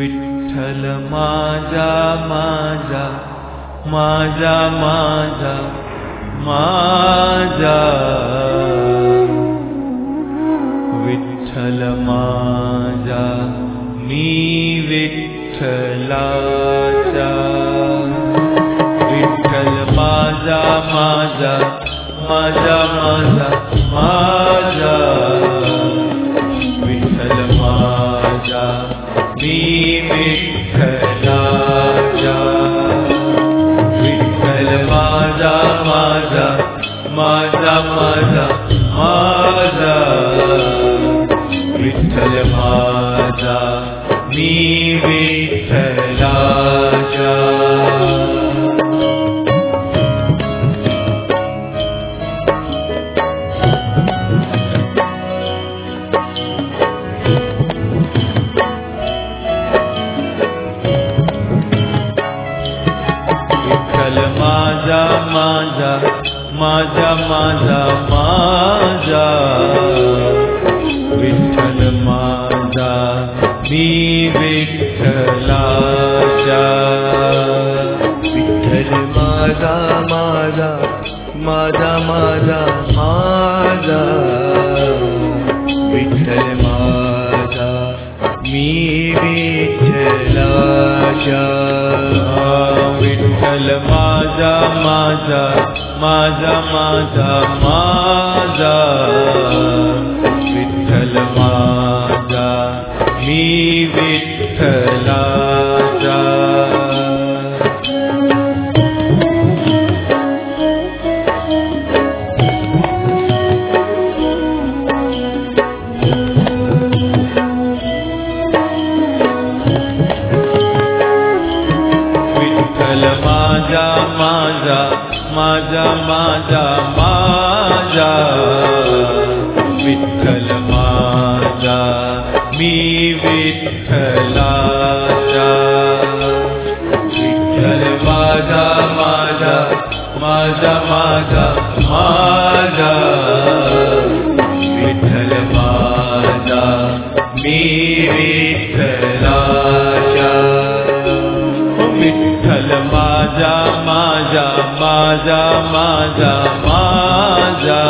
विठ्ठल माझा माझा माझा माझा माझा विठ्ठल माझा मी विठ्ठलाचा विठ्ठल माझा माझा माझा माझा माझा विठ्ठल माझा मी विठ्ठलाचा विठ्ठल माझा माझा माझा माझा माझा विठ्ठल माझा मी विठ्ठलाचा माझा माझा माझा माझा विठ्ठल माझा मी विठ्ठलाचा विठ्ठल माझा माझा माझा माझा माझा विठ्ठल माझा मी विठ्ठलाचा विठ्ठल माझा माझा माझा माझा माझा विठ्ठल माझा मी विठ्ठलाचा माझा माझा माझा विठ्ठल माझा मी विठ्ठलाचा विठ्ठल माझा माझा माझा माझा माझा विठ्ठल माझा मी विठ्ठलाचा विठ्ठल माझा माझा माझा माझा माझा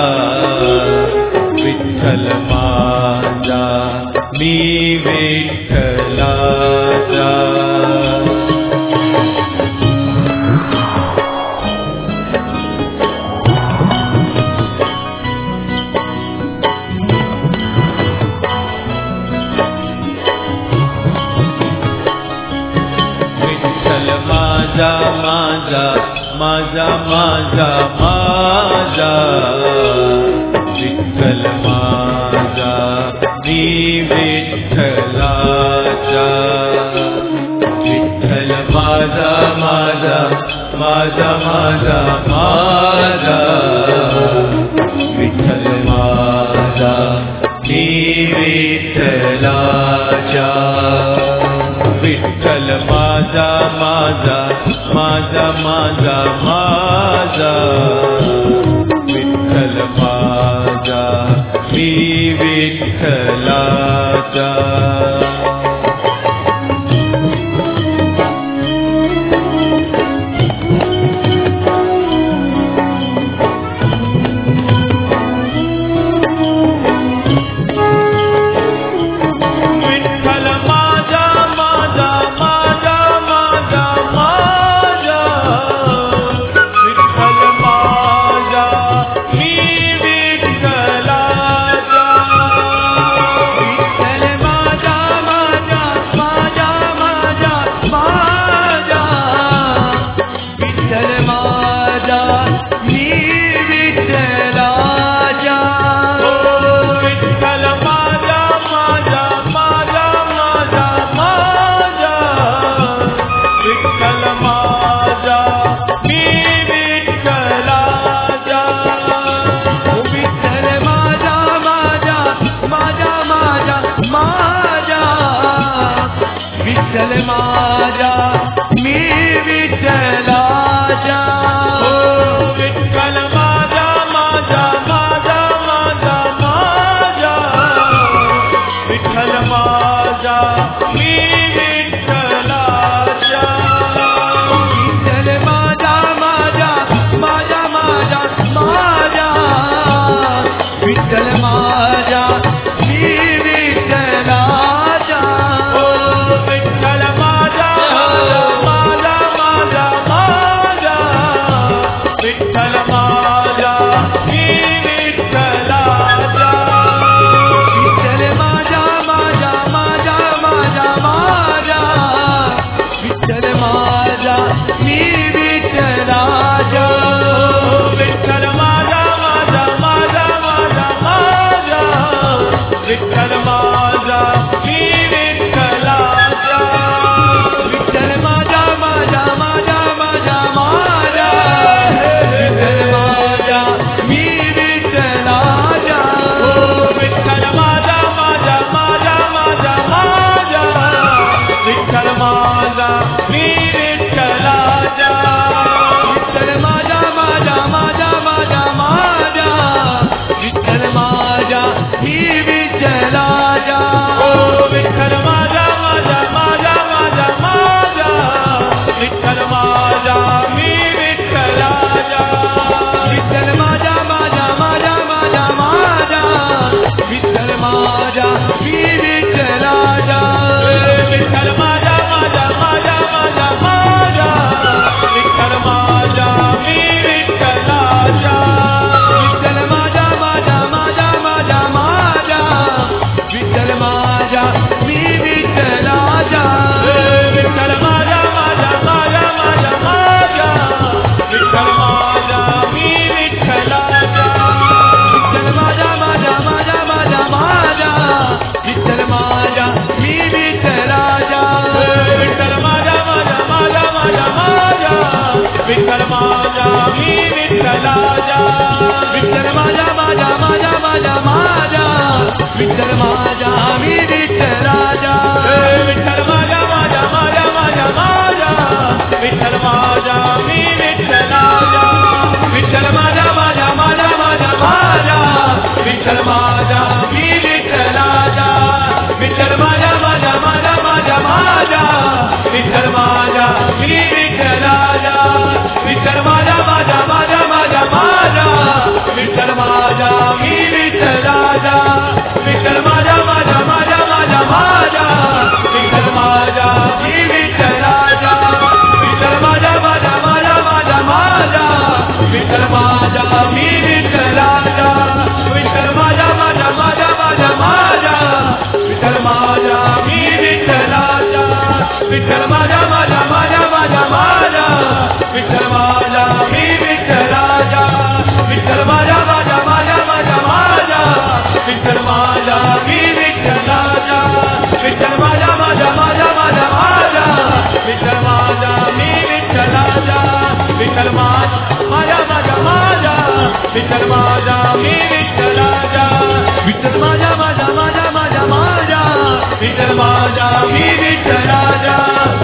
विठ्ठल माझा मी विठ्ठलाचा माझा माझा माझा माझा विठ्ठल माझा मी विठ्ठलाचा विठ्ठल माझा माझा माझा माझा माझा विठ्ठल माझा मी विठ्ठलाचा विठ्ठल माझा माझा माझा माझा माझा विठ्ठल माझा मी विठ्ठलाचा विठ्ठल माझा मी विठ्ठलाचा विठ्ठल माझा माझा माझा माझा माझा विठ्ठल माझा मी विठ्ठलाचा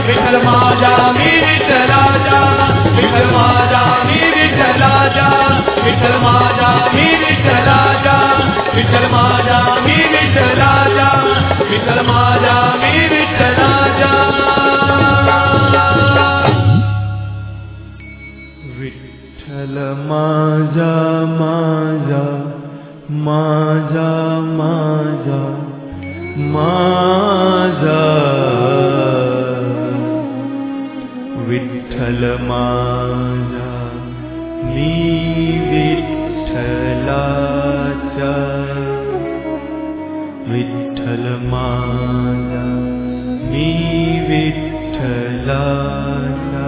विठ्ठल माझा मी विठ्ठलाचा विठ्ठल माझा मी विठ्ठलाचा विठ्ठल माझा मी विठ्ठलाचा विठ्ठल माझा मी विठ्ठलाचा विठ्ठल माझा मी विठ्ठलाचा विठ्ठल माझा माझा माझा माझा माझा विठ्ठल माझा मी विठ्ठलाचा विठ्ठल माझा मी विठ्ठलाचा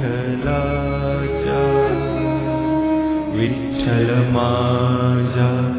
विठ्ठल माझा